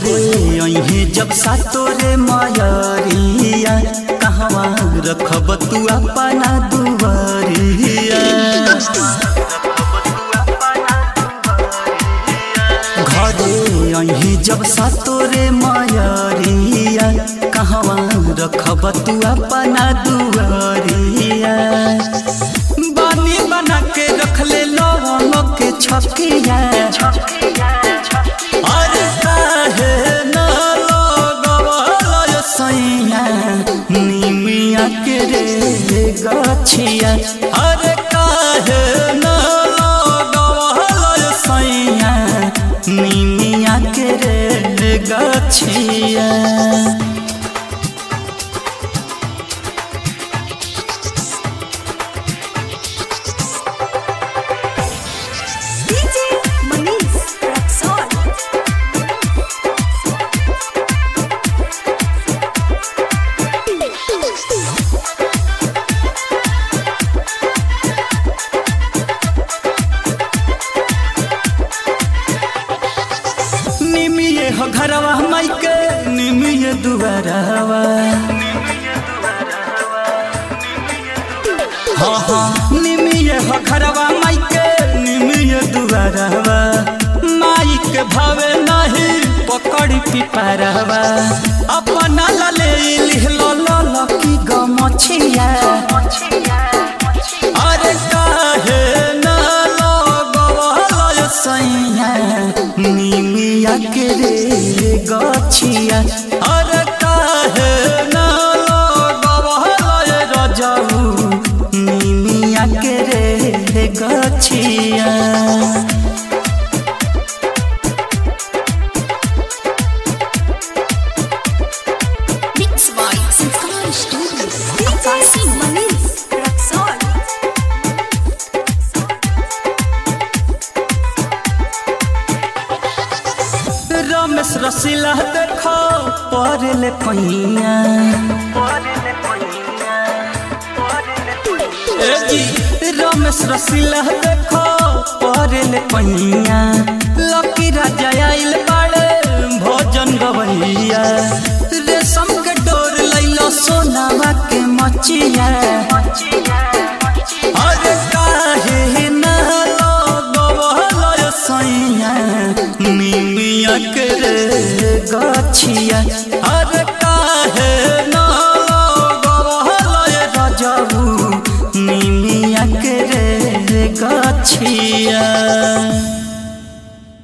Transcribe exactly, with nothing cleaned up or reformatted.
घरे अहे जब सातोरे मायरिया कहवा रखब तू अपना दुआरिया। घरे अहे जब सातोरे मायरिया कहवा रखब तू अपना दुआरिया। बानी बना के रख ले लौंग के छकिया अरे काहे न लगवल सैया निमिया के रे गछिया। अरे काहे न लगवल सैया निमिया के रे गछिया। निमिये हो घरवा माइके निमिये दुआरवा। हाँ हाँ निमिये हो घरवा माइके निमिये दुआरवा। माई के भावे नहीं पकड़ी पिपरवा अपना लले लिहलो लल की गमछिया। अरे काहे न लगवल सैया निमिया के रे गछिया। अरे काहे न लगवल रजऊ निमिया के रे गछिया। रमेश रसीला देखो पड़ले पैया। ए जी रमेश रसीला देखो पड़ले पैया। लकी राजा आइल बाड़े भोजन गवैया। रेशम के डोर लैलो सोनावा के मचिया। अरे काहे न लगवल सैया निमिया के रे गछिया। अरे